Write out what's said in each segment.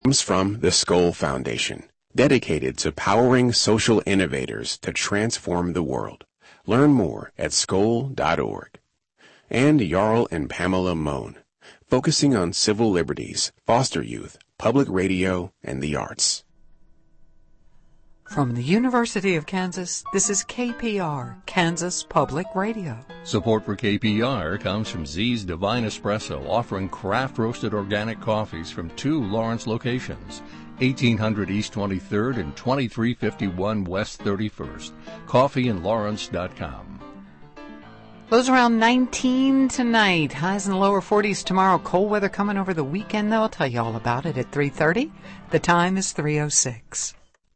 Comes from the Skoll Foundation, dedicated to powering social innovators to transform the world. Learn more at skoll.org. And Jarl and Pamela Mohn, focusing on civil liberties, foster youth, public radio, and the arts. From the University of Kansas, this is KPR, Kansas Public Radio. Support for KPR comes from Z's Divine Espresso, offering craft-roasted organic coffees from 2 Lawrence locations, 1800 East 23rd and 2351 West 31st. CoffeeInLawrence.com. Lows around 19 tonight. Highs in the lower 40s tomorrow. Cold weather coming over the weekend, though. I'll tell you all about it at 3:30. The time is 3:06.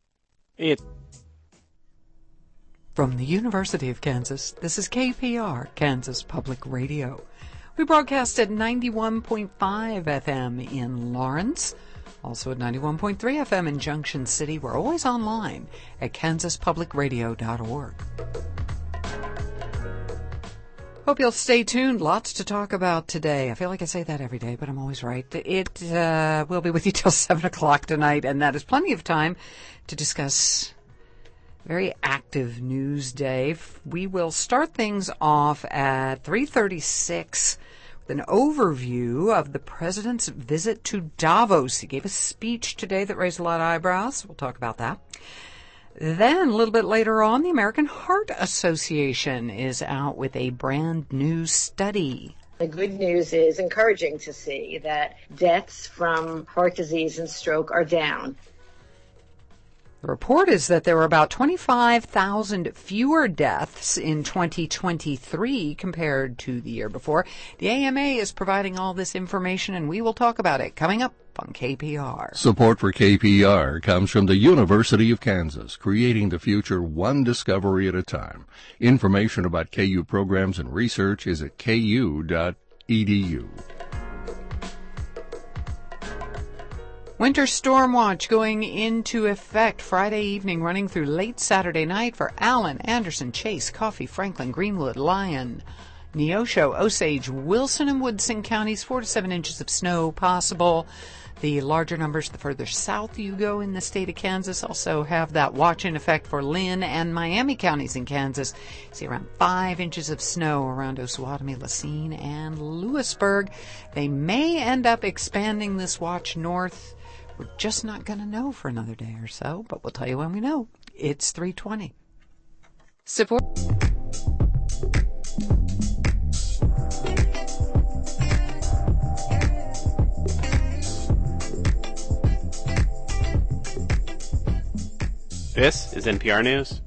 From the University of Kansas, this is KPR, Kansas Public Radio. We broadcast at 91.5 FM in Lawrence, also at 91.3 FM in Junction City. We're always online at kansaspublicradio.org. Hope you'll stay tuned. Lots to talk about today. I feel like I say that every day, but I'm always right. It will be with you till 7 o'clock tonight, and that is plenty of time to discuss a very active news day. We will start things off at 3:36 with an overview of the president's visit to Davos. He gave a speech today that raised a lot of eyebrows. We'll talk about that. Then, a little bit later on, the American Heart Association is out with a brand new study. The good news is encouraging to see that deaths from heart disease and stroke are down. The report is that there were about 25,000 fewer deaths in 2023 compared to the year before. The AMA is providing all this information, and we will talk about it coming up on KPR. Support for KPR comes from the University of Kansas, creating the future one discovery at a time. Information about KU programs and research is at ku.edu. Winter storm watch going into effect Friday evening, running through late Saturday night for Allen, Anderson, Chase, Coffee, Franklin, Greenwood, Lyon, Neosho, Osage, Wilson, and Woodson counties. 4 to 7 inches of snow possible. The larger numbers the further south you go in the state of Kansas. Also have that watch in effect for Lynn and Miami counties in Kansas. See around 5 inches of snow around Osawatomie, Lacine, and Lewisburg. They may end up expanding this watch north. We're just not going to know for another day or so, but we'll tell you when we know. It's 3:20. Support. This is NPR News.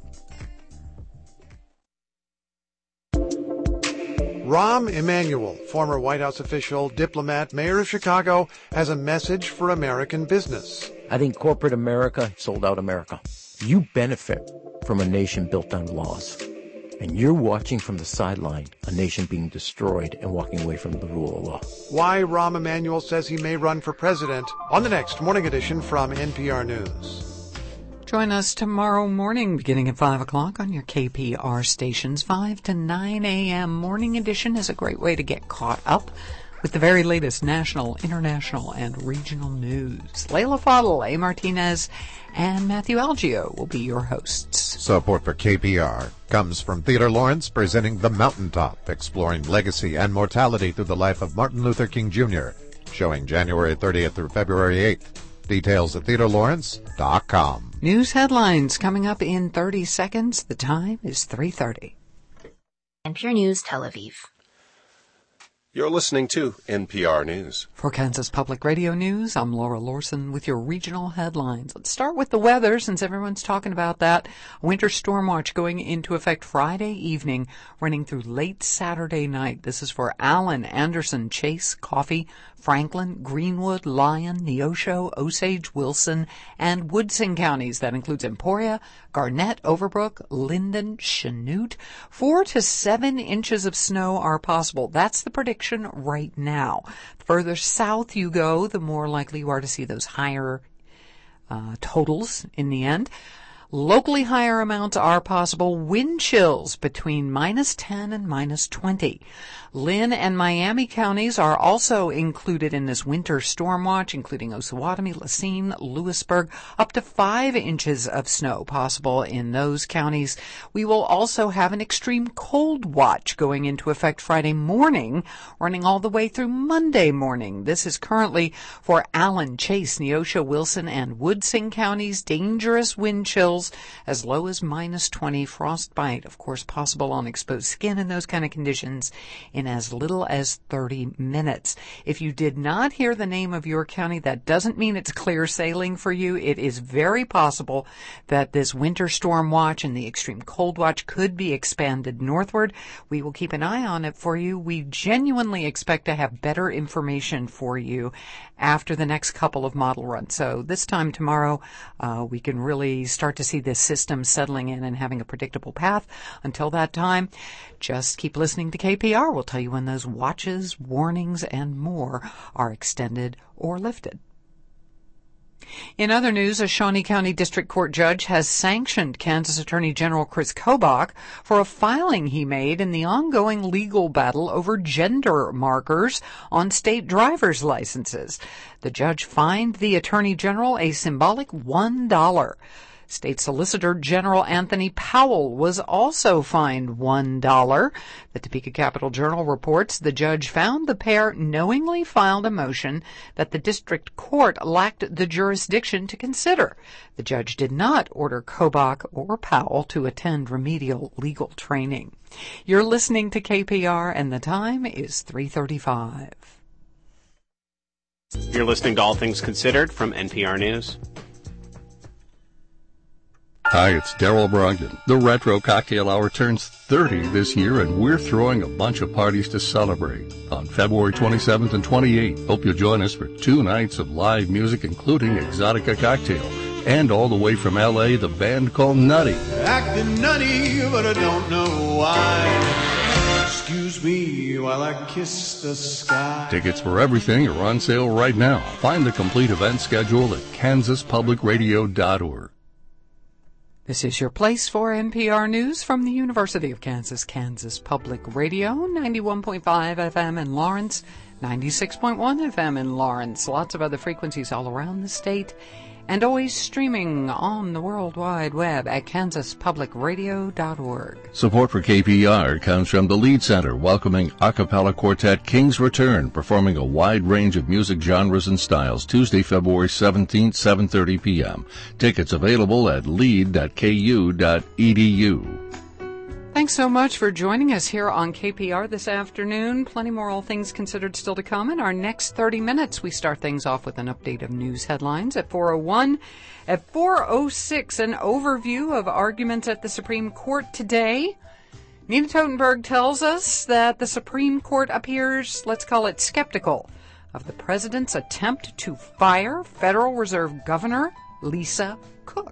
Rahm Emanuel, former White House official, diplomat, mayor of Chicago, has a message for American business. I think corporate America sold out America. You benefit from a nation built on laws. And you're watching from the sideline a nation being destroyed and walking away from the rule of law. Why Rahm Emanuel says he may run for president on the next Morning Edition from NPR News. Join us tomorrow morning beginning at 5 o'clock on your KPR stations. 5 to 9 a.m. Morning Edition is a great way to get caught up with the very latest national, international, and regional news. Layla Fadl, A. Martinez, and Matthew Algio will be your hosts. Support for KPR comes from Theodore Lawrence, presenting The Mountaintop, exploring legacy and mortality through the life of Martin Luther King Jr., showing January 30th through February 8th. Details at TheodoreLawrence.com. News headlines coming up in 30 seconds. The time is 3:30. NPR News, Tel Aviv. You're listening to NPR News. For Kansas Public Radio News, I'm Laura Lorson with your regional headlines. Let's start with the weather, since everyone's talking about that. Winter storm watch going into effect Friday evening, running through late Saturday night. This is for Allen, Anderson, Chase, Coffee, Franklin, Greenwood, Lyon, Neosho, Osage, Wilson, and Woodson counties. That includes Emporia, Garnett, Overbrook, Linden, Chanute. 4 to 7 inches of snow are possible. That's the prediction right now. Further south you go, the more likely you are to see those higher totals in the end. Locally higher amounts are possible. Wind chills between -10 and -20. Lynn and Miami counties are also included in this winter storm watch, including Osawatomie, Racine, Lewisburg. Up to 5 inches of snow possible in those counties. We will also have an extreme cold watch going into effect Friday morning, running all the way through Monday morning. This is currently for Allen, Chase, Neosho, Wilson, and Woodsing counties. Dangerous wind chills as low as -20. Frostbite, of course, possible on exposed skin in those kind of conditions in as little as 30 minutes. If you did not hear the name of your county, that doesn't mean it's clear sailing for you. It is very possible that this winter storm watch and the extreme cold watch could be expanded northward. We will keep an eye on it for you. We genuinely expect to have better information for you after the next couple of model runs. So this time tomorrow, we can really start to see this system settling in and having a predictable path. Until that time, just keep listening to KPR. We'll tell you when those watches, warnings, and more are extended or lifted. In other news, a Shawnee County District Court judge has sanctioned Kansas Attorney General Chris Kobach for a filing he made in the ongoing legal battle over gender markers on state driver's licenses. The judge fined the Attorney General a symbolic $1. State Solicitor General Anthony Powell was also fined $1. The Topeka Capital Journal reports the judge found the pair knowingly filed a motion that the district court lacked the jurisdiction to consider. The judge did not order Kobach or Powell to attend remedial legal training. You're listening to KPR, and the time is 3:35. You're listening to All Things Considered from NPR News. Hi, it's Daryl Brogdon. The Retro Cocktail Hour turns 30 this year, and we're throwing a bunch of parties to celebrate on February 27th and 28th. Hope you'll join us for 2 nights of live music, including Exotica Cocktail. And all the way from L.A., the band called Nutty. Acting nutty, but I don't know why. Excuse me while I kiss the sky. Tickets for everything are on sale right now. Find the complete event schedule at kansaspublicradio.org. This is your place for NPR News from the University of Kansas, Kansas Public Radio, 91.5 FM in Lawrence, 96.1 FM in Lawrence. Lots of other frequencies all around the state, and always streaming on the World Wide Web at kansaspublicradio.org. Support for KPR comes from the Lead Center, welcoming a cappella quartet King's Return, performing a wide range of music genres and styles, Tuesday, February 17th, 7:30 p.m. Tickets available at lead.ku.edu. Thanks so much for joining us here on KPR this afternoon. Plenty more All Things Considered still to come in our next 30 minutes. We start things off with an update of news headlines at 4:01. At 4:06, an overview of arguments at the Supreme Court today. Nina Totenberg tells us that the Supreme Court appears, let's call it, skeptical of the president's attempt to fire Federal Reserve Governor Lisa Cook.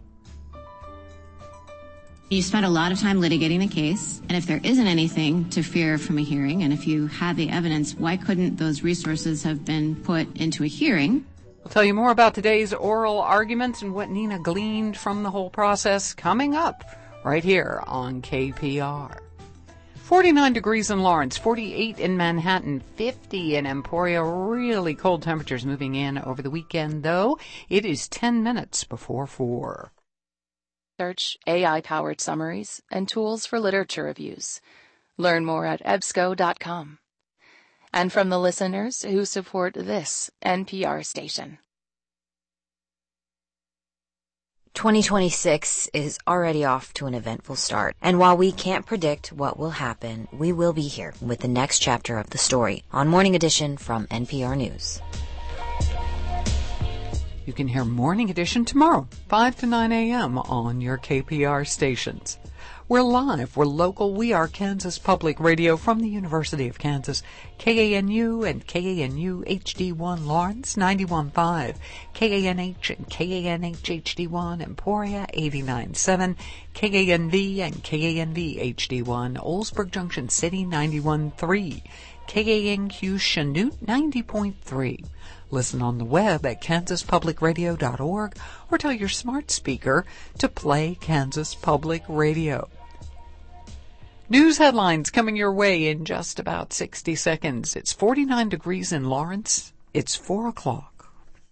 You spent a lot of time litigating the case, and if there isn't anything to fear from a hearing, and if you had the evidence, why couldn't those resources have been put into a hearing? We'll tell you more about today's oral arguments and what Nina gleaned from the whole process coming up right here on KPR. 49 degrees in Lawrence, 48 in Manhattan, 50 in Emporia. Really cold temperatures moving in over the weekend, though. It is 10 minutes before 4. Search AI-powered summaries and tools for literature reviews. Learn more at EBSCO.com. And from the listeners who support this NPR station. 2026 is already off to an eventful start. And while we can't predict what will happen, we will be here with the next chapter of the story on Morning Edition from NPR News. You can hear Morning Edition tomorrow, 5 to 9 a.m. on your KPR stations. We're live, we're local, we are Kansas Public Radio from the University of Kansas, KANU and KANU HD1 Lawrence, 91.5, KANH and KANH HD1 Emporia, 89.7, KANV and KANV HD1 Oldsburg Junction City, 91.3, KANQ Chanute, 90.3, Listen on the web at kansaspublicradio.org or tell your smart speaker to play Kansas Public Radio. News headlines coming your way in just about 60 seconds. It's 49 degrees in Lawrence. It's 4 o'clock.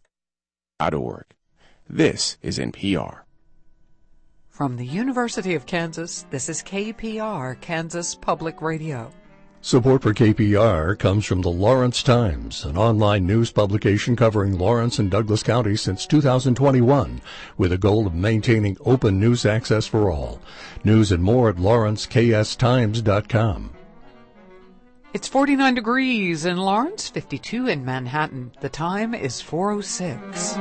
.org. This is NPR. From the University of Kansas, this is KPR, Kansas Public Radio. Support for KPR comes from the Lawrence Times, an online news publication covering Lawrence and Douglas counties since 2021, with a goal of maintaining open news access for all. News and more at lawrencekstimes.com. It's 49 degrees in Lawrence, 52 in Manhattan. The time is 4:06.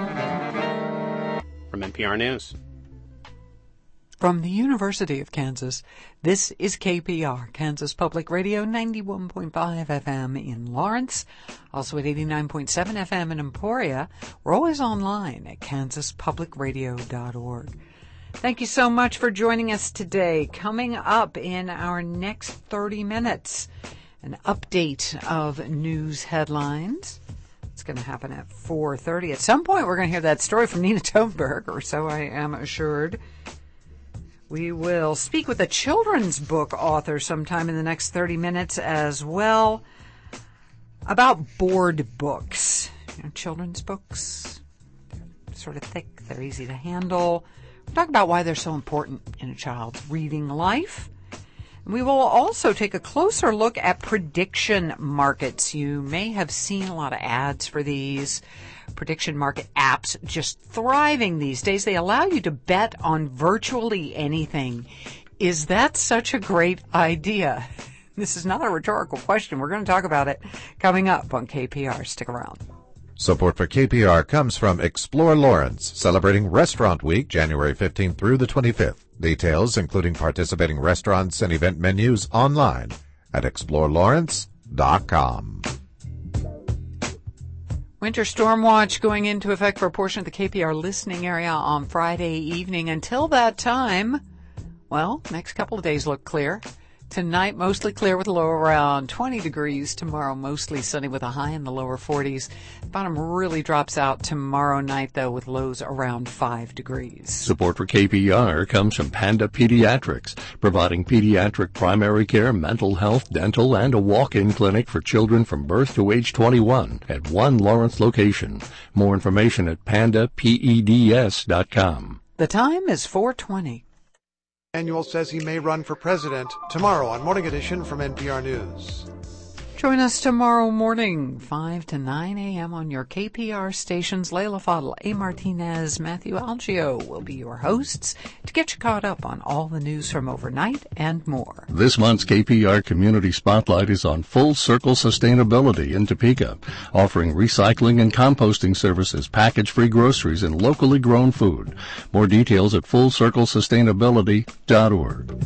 From NPR News. From the University of Kansas, this is KPR, Kansas Public Radio, 91.5 FM in Lawrence, also at 89.7 FM in Emporia. We're always online at kansaspublicradio.org. Thank you so much for joining us today. Coming up in our next 30 minutes, an update of news headlines. It's going to happen at 4:30. At some point, we're going to hear that story from Nina Totenberg, or so I am assured. We will speak with a children's book author sometime in the next 30 minutes as well about board books. You know, children's books, they're sort of thick, they're easy to handle. We'll talk about why they're so important in a child's reading life. We will also take a closer look at prediction markets. You may have seen a lot of ads for these prediction market apps just thriving these days. They allow you to bet on virtually anything. Is that such a great idea? This is not a rhetorical question. We're going to talk about it coming up on KPR. Stick around. Support for KPR comes from Explore Lawrence, celebrating Restaurant Week, January 15th through the 25th. Details, including participating restaurants and event menus, online at explorelawrence.com. Winter storm watch going into effect for a portion of the KPR listening area on Friday evening. Until that time, well, next couple of days look clear. Tonight, mostly clear with a low around 20 degrees. Tomorrow, mostly sunny with a high in the lower 40s. Bottom really drops out tomorrow night, though, with lows around 5 degrees. Support for KPR comes from Panda Pediatrics, providing pediatric primary care, mental health, dental, and a walk-in clinic for children from birth to age 21 at one Lawrence location. More information at pandapeds.com. The time is 4:20. Emanuel says he may run for president tomorrow on Morning Edition from NPR News. Join us tomorrow morning, 5 to 9 a.m. on your KPR stations. Layla Fadl, A. Martinez, Matthew Algio will be your hosts to get you caught up on all the news from overnight and more. This month's KPR Community Spotlight is on Full Circle Sustainability in Topeka, offering recycling and composting services, package-free groceries, and locally grown food. More details at fullcirclesustainability.org.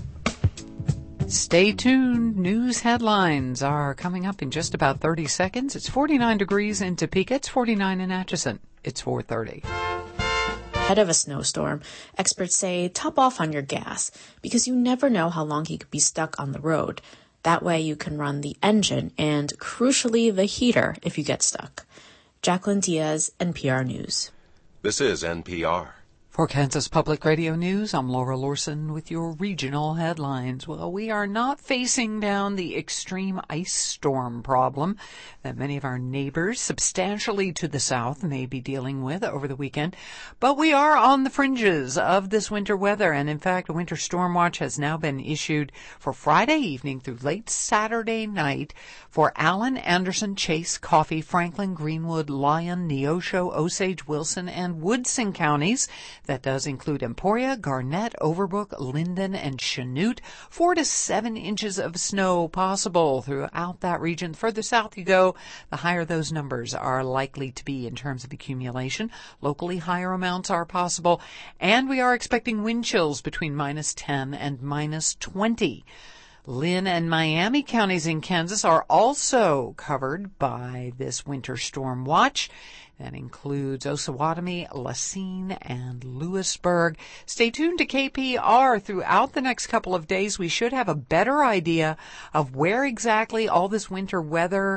Stay tuned. News headlines are coming up in just about 30 seconds. It's 49 degrees in Topeka. It's 49 in Atchison. It's 4:30. Ahead of a snowstorm, experts say top off on your gas because you never know how long he could be stuck on the road. That way you can run the engine and, crucially, the heater if you get stuck. Jacqueline Diaz, NPR News. This is NPR. For Kansas Public Radio News, I'm Laura Lorson with your regional headlines. Well, we are not facing down the extreme ice storm problem that many of our neighbors substantially to the south may be dealing with over the weekend, but we are on the fringes of this winter weather, and in fact, a winter storm watch has now been issued for Friday evening through late Saturday night for Allen, Anderson, Chase, Coffee, Franklin, Greenwood, Lyon, Neosho, Osage, Wilson, and Woodson counties. That does include Emporia, Garnett, Overbrook, Linden, and Chanute. 4 to 7 inches of snow possible throughout that region. Further south you go, the higher those numbers are likely to be in terms of accumulation. Locally, higher amounts are possible, and we are expecting wind chills between -10 and -20. Lynn and Miami counties in Kansas are also covered by this winter storm watch. That includes Osawatomie, Lacine, and Lewisburg. Stay tuned to KPR throughout the next couple of days. We should have a better idea of where exactly all this winter weather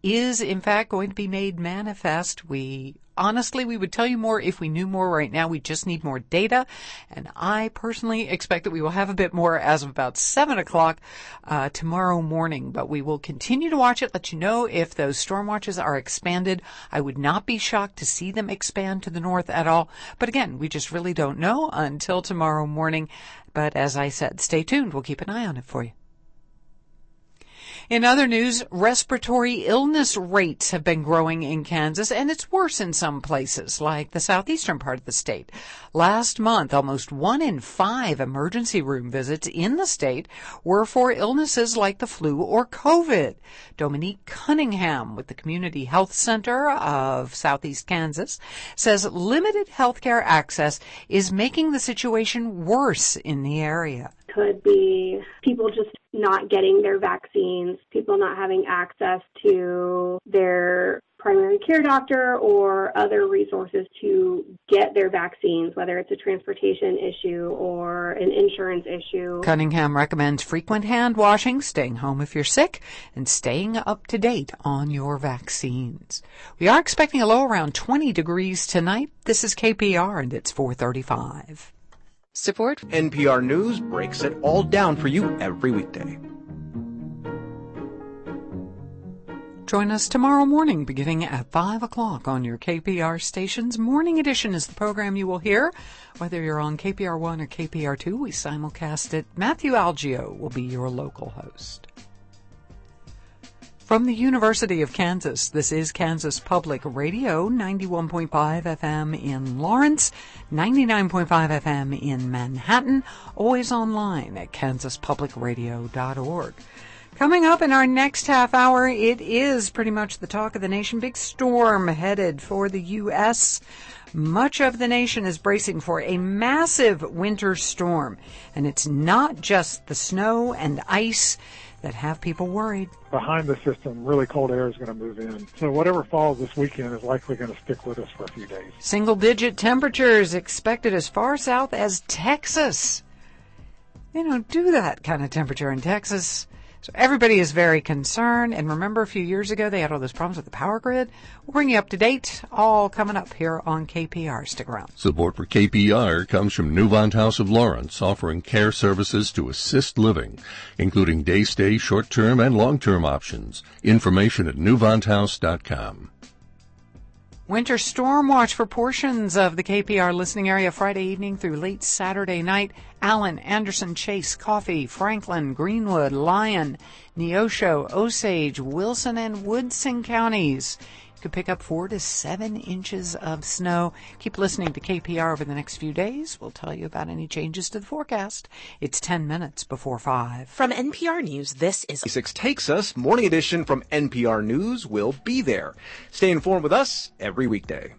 is, in fact, going to be made manifest. Honestly, we would tell you more if we knew more. Right now, we just need more data. And I personally expect that we will have a bit more as of about 7 o'clock tomorrow morning. But we will continue to watch it, let you know if those storm watches are expanded. I would not be shocked to see them expand to the north at all. But again, we just really don't know until tomorrow morning. But as I said, stay tuned. We'll keep an eye on it for you. In other news, respiratory illness rates have been growing in Kansas, and it's worse in some places, like the southeastern part of the state. Last month, almost 1 in 5 emergency room visits in the state were for illnesses like the flu or COVID. Dominique Cunningham with the Community Health Center of Southeast Kansas says limited healthcare access is making the situation worse in the area. Could be people just not getting their vaccines, people not having access to their primary care doctor or other resources to get their vaccines, whether it's a transportation issue or an insurance issue. Cunningham recommends frequent hand washing, staying home if you're sick, and staying up to date on your vaccines. We are expecting a low around 20 degrees tonight. This is KPR, and it's 4:35. Support NPR News breaks it all down for you every weekday. Join us tomorrow morning beginning at 5 o'clock on your KPR stations. Morning Edition is the program you will hear. Whether you're on KPR1 or KPR2, we simulcast it. Matthew Algio will be your local host. From the University of Kansas, this is Kansas Public Radio, 91.5 FM in Lawrence, 99.5 FM in Manhattan, always online at kansaspublicradio.org. Coming up in our next half hour, it is pretty much the talk of the nation. Big storm headed for the U.S. Much of the nation is bracing for a massive winter storm, and it's not just the snow and ice that have people worried. Behind the system, really cold air is going to move in. So whatever falls this weekend is likely going to stick with us for a few days. Single-digit temperatures expected as far south as Texas. They don't do that kind of temperature in Texas. So everybody is very concerned. And remember, a few years ago, they had all those problems with the power grid. We'll bring you up to date, all coming up here on KPR. Stick around. Support for KPR comes from Newvant House of Lawrence, offering care services to assist living, including day stay, short-term, and long-term options. Information at newvanthouse.com. Winter storm watch for portions of the KPR listening area Friday evening through late Saturday night. Allen, Anderson, Chase, Coffee, Franklin, Greenwood, Lyon, Neosho, Osage, Wilson, and Woodson counties. You could pick up 4 to 7 inches of snow. Keep listening to KPR over the next few days. We'll tell you about any changes to the forecast. It's 10 minutes before 5. From NPR News, this is 6 Takes Us, Morning Edition from NPR News will be there. Stay informed with us every weekday.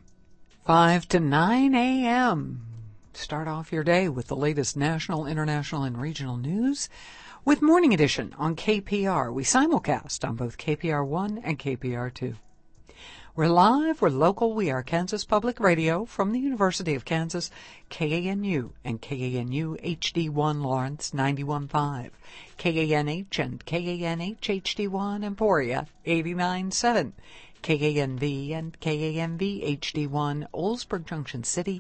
5 to 9 a.m. Start off your day with the latest national, international, and regional news with Morning Edition on KPR. We simulcast on both KPR1 and KPR2. We're live, we're local, we are Kansas Public Radio from the University of Kansas, KANU and KANU HD1 Lawrence 91.5, KANH and KANH HD1 Emporia 89.7, KANV and KANV HD1 Oldsburg Junction City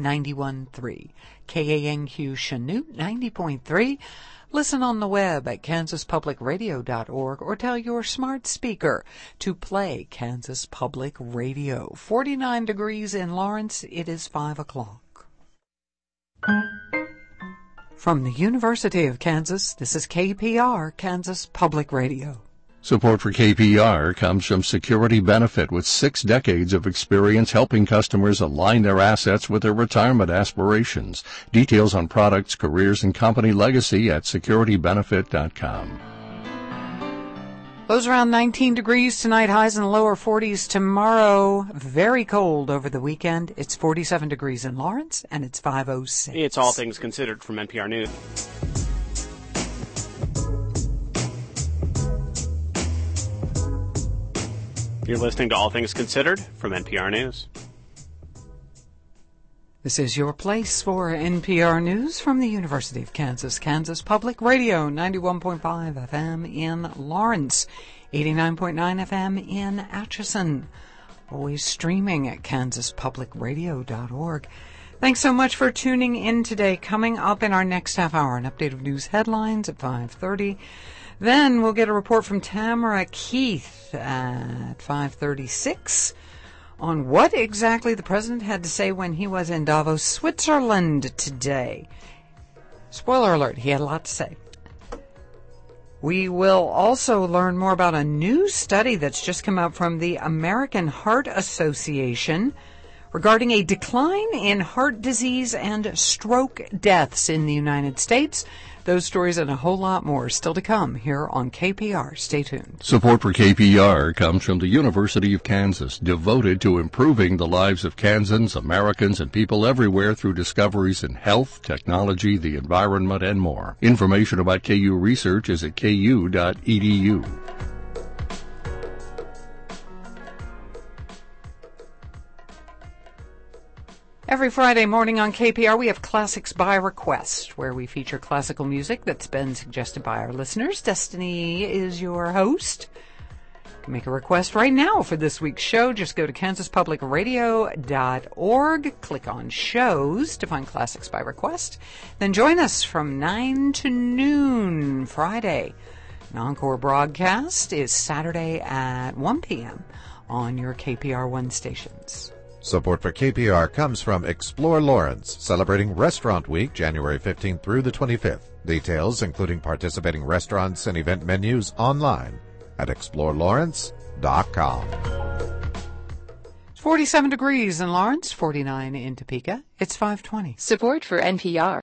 91.3, KANQ Chanute 90.3. Listen on the web at kansaspublicradio.org or tell your smart speaker to play Kansas Public Radio. 49 degrees in Lawrence. It is 5 o'clock. From the University of Kansas, this is KPR, Kansas Public Radio. Support for KPR comes from Security Benefit, with 6 decades of experience helping customers align their assets with their retirement aspirations. Details on products, careers, and company legacy at securitybenefit.com. Lows around 19 degrees tonight, highs in the lower 40s tomorrow. Very cold over the weekend. It's 47 degrees in Lawrence, and it's 5:06. It's All Things Considered from NPR News. You're listening to All Things Considered from NPR News. This is your place for NPR News from the University of Kansas. Kansas Public Radio, 91.5 FM in Lawrence, 89.9 FM in Atchison. Always streaming at kansaspublicradio.org. Thanks so much for tuning in today. Coming up in our next half hour, an update of news headlines at 5:30. Then we'll get a report from Tamara Keith at 5:36. On what exactly the president had to say when he was in Davos, Switzerland today. Spoiler alert, he had a lot to say. We will also learn more about a new study that's just come out from the American Heart Association regarding a decline in heart disease and stroke deaths in the United States. Those stories and a whole lot more still to come here on KPR. Stay tuned. Support for KPR comes from the University of Kansas, devoted to improving the lives of Kansans, Americans, and people everywhere through discoveries in health, technology, the environment, and more. Information about KU research is at ku.edu. Every Friday morning on KPR, we have Classics by Request, where we feature classical music that's been suggested by our listeners. Destiny is your host. You can make a request right now for this week's show. Just go to kansaspublicradio.org, click on shows to find Classics by Request. Then join us from 9 to noon Friday. An encore broadcast is Saturday at 1 p.m. on your KPR One stations. Support for KPR comes from Explore Lawrence, celebrating Restaurant Week, January 15th through the 25th. Details, including participating restaurants and event menus, online at explorelawrence.com. It's 47 degrees in Lawrence, 49 in Topeka. It's 5:20. Support for NPR.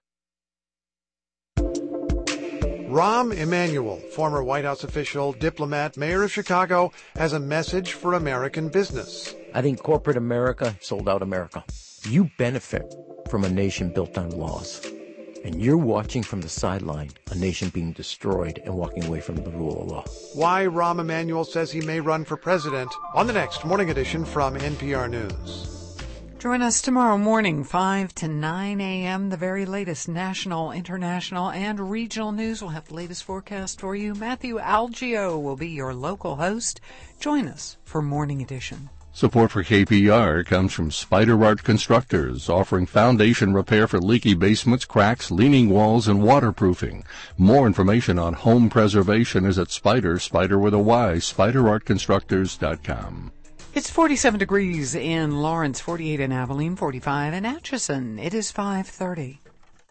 Rahm Emanuel, former White House official, diplomat, mayor of Chicago, has a message for American business. I think corporate America sold out America. You benefit from a nation built on laws. And you're watching from the sideline a nation being destroyed and walking away from the rule of law. Why Rahm Emanuel says he may run for president on the next morning edition from NPR News. Join us tomorrow morning, 5 to 9 a.m. The very latest national, international, and regional news. We'll have the latest forecast for you. Matthew Algio will be your local host. Join us for Morning Edition. Support for KPR comes from Spider Art Constructors, offering foundation repair for leaky basements, cracks, leaning walls, and waterproofing. More information on home preservation is at Spider with a Y, spiderartconstructors.com. It's 47 degrees in Lawrence, 48 in Abilene, 45 in Atchison. It is 5:30.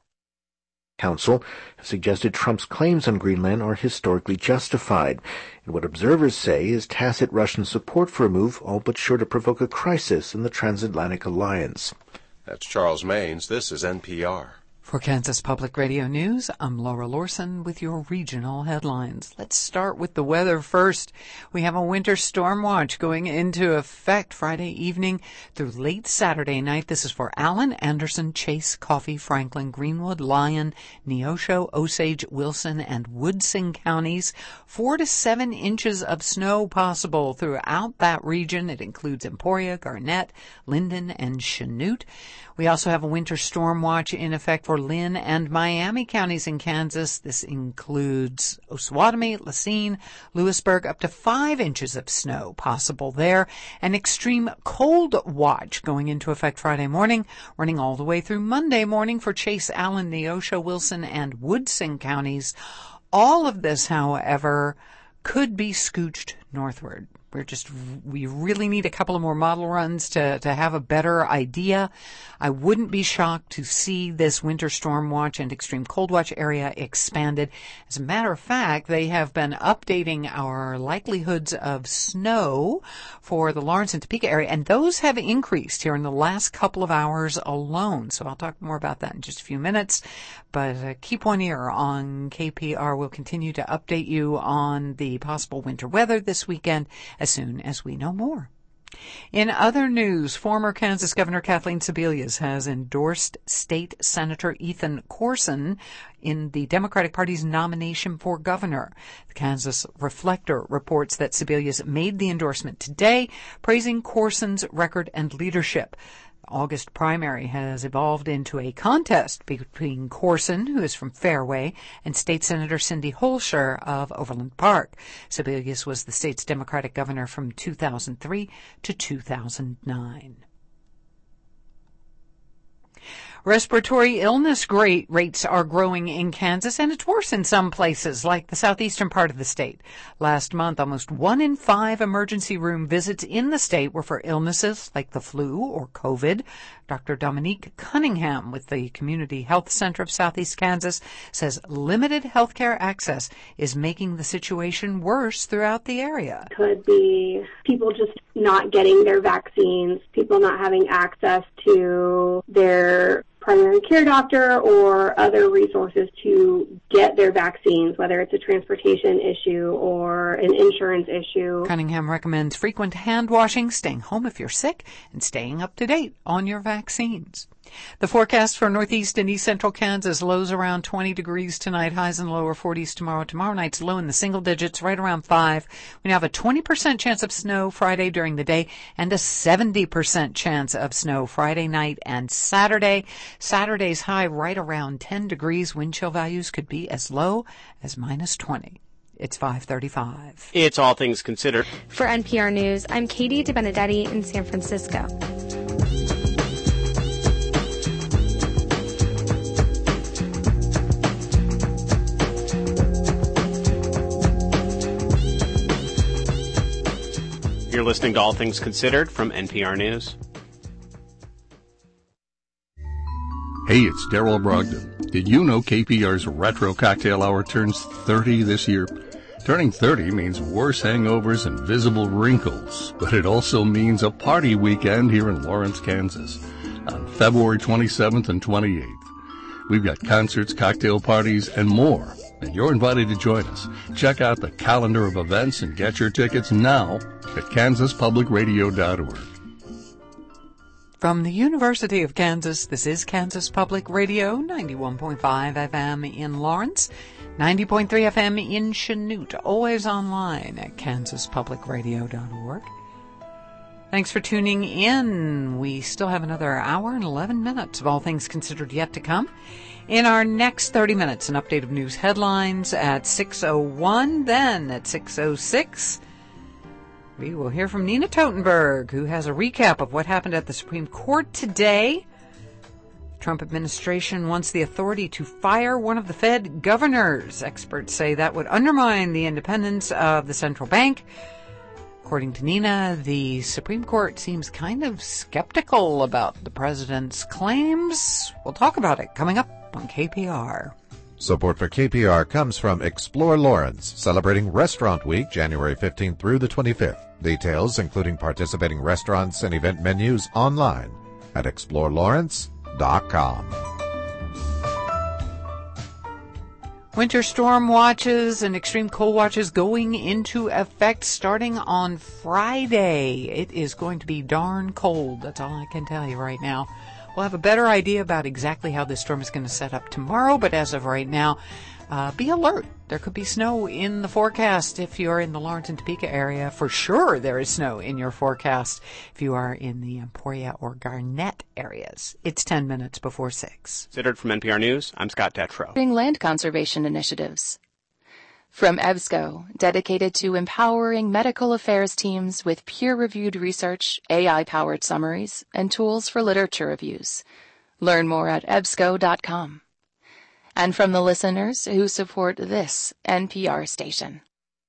Council have suggested Trump's claims on Greenland are historically justified, and what observers say is tacit Russian support for a move all but sure to provoke a crisis in the transatlantic alliance. That's Charles Maines. This is NPR. For Kansas Public Radio News, I'm Laura Lorson with your regional headlines. Let's start with the weather first. We have a winter storm watch going into effect Friday evening through late Saturday night. This is for Allen, Anderson, Chase, Coffee, Franklin, Greenwood, Lyon, Neosho, Osage, Wilson, and Woodson counties. 4 to 7 inches of snow possible throughout that region. It includes Emporia, Garnett, Linden, and Chanute. We also have a winter storm watch in effect for Lynn and Miami counties in Kansas. This includes Osawatomie, Racine, Lewisburg, up to 5 inches of snow possible there. An extreme cold watch going into effect Friday morning, running all the way through Monday morning for Chase, Allen, Neosho, Wilson, and Woodson counties. All of this, however, could be scooched northward. We really need a couple of more model runs to have a better idea. I wouldn't be shocked to see this winter storm watch and extreme cold watch area expanded. As a matter of fact, they have been updating our likelihoods of snow for the Lawrence and Topeka area, and those have increased here in the last couple of hours alone. So I'll talk more about that in just a few minutes. But keep one ear on KPR. We'll continue to update you on the possible winter weather this weekend as soon as we know more. In other news, former Kansas Governor Kathleen Sebelius has endorsed State Senator Ethan Corson in the Democratic Party's nomination for governor. The Kansas Reflector reports that Sebelius made the endorsement today, praising Corson's record and leadership. August primary has evolved into a contest between Corson, who is from Fairway, and State Senator Cindy Holscher of Overland Park. Sebelius was the state's Democratic governor from 2003 to 2009. Respiratory illness rates are growing in Kansas, and it's worse in some places, like the southeastern part of the state. Last month, almost 1 in 5 emergency room visits in the state were for illnesses like the flu or COVID. Dr. Dominique Cunningham with the Community Health Center of Southeast Kansas says limited healthcare access is making the situation worse throughout the area. Could be people just not getting their vaccines, people not having access to their primary care doctor or other resources to get their vaccines, whether it's a transportation issue or an insurance issue. Cunningham recommends frequent hand washing, staying home if you're sick, and staying up to date on your vaccines. The forecast for northeast and east central Kansas: lows around 20 degrees tonight, highs in the lower 40s tomorrow. Tomorrow night's low in the single digits, right around 5. We now have a 20% chance of snow Friday during the day and a 70% chance of snow Friday night and Saturday. Saturday's high right around 10 degrees. Wind chill values could be as low as minus 20. It's 5:35. It's All Things Considered. For NPR News, I'm Katie DeBenedetti in San Francisco. You're listening to All Things Considered from NPR News. Hey, it's Daryl Brogdon. Did you know KPR's Retro Cocktail Hour turns 30 this year? Turning 30 means worse hangovers and visible wrinkles, but it also means a party weekend here in Lawrence, Kansas, on February 27th and 28th. We've got concerts, cocktail parties, and more, and you're invited to join us. Check out the calendar of events and get your tickets now at kansaspublicradio.org. From the University of Kansas, this is Kansas Public Radio, 91.5 FM in Lawrence, 90.3 FM in Chanute, always online at kansaspublicradio.org. Thanks for tuning in. We still have another hour and 11 minutes of All Things Considered yet to come. In our next 30 minutes, an update of news headlines at 6:01. Then at 6:06, we will hear from Nina Totenberg, who has a recap of what happened at the Supreme Court today. The Trump administration wants the authority to fire one of the Fed governors. Experts say that would undermine the independence of the central bank. According to Nina, the Supreme Court seems kind of skeptical about the president's claims. We'll talk about it coming up on KPR. Support for KPR comes from Explore Lawrence, celebrating Restaurant Week, January 15th through the 25th. Details, including participating restaurants and event menus, online at explorelawrence.com. Winter storm watches and extreme cold watches going into effect starting on Friday. It is going to be darn cold. That's all I can tell you right now. We'll have a better idea about exactly how this storm is going to set up tomorrow, but as of right now, be alert. There could be snow in the forecast if you're in the Lawrence and Topeka area. For sure there is snow in your forecast if you are in the Emporia or Garnett areas. It's 10 minutes before 6. Considered from NPR News, I'm Scott Detrow. Land conservation initiatives. From EBSCO, dedicated to empowering medical affairs teams with peer-reviewed research, AI-powered summaries, and tools for literature reviews. Learn more at ebsco.com. And from the listeners who support this NPR station.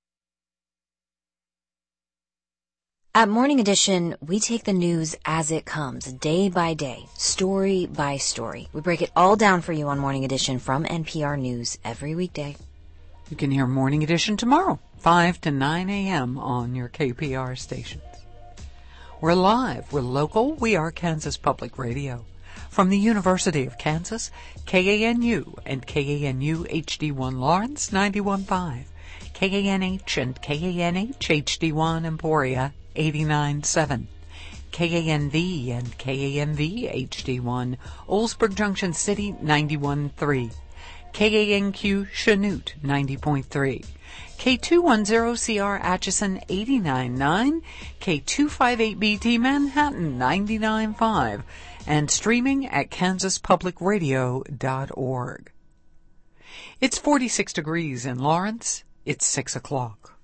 At Morning Edition, we take the news as it comes, day by day, story by story. We break it all down for you on Morning Edition from NPR News every weekday. You can hear Morning Edition tomorrow, 5 to 9 a.m. on your KPR stations. We're live, we're local, we are Kansas Public Radio. From the University of Kansas, KANU and KANU HD1 Lawrence 91.5, KANH and KANH HD1 Emporia 89.7, KANV and KANV HD1 Oldsburg Junction City 91.3, KANQ Chanute 90.3, K210CR Atchison 89.9, K258BT Manhattan 99.5, and streaming at kansaspublicradio.org. It's 46 degrees in Lawrence. It's 6 o'clock.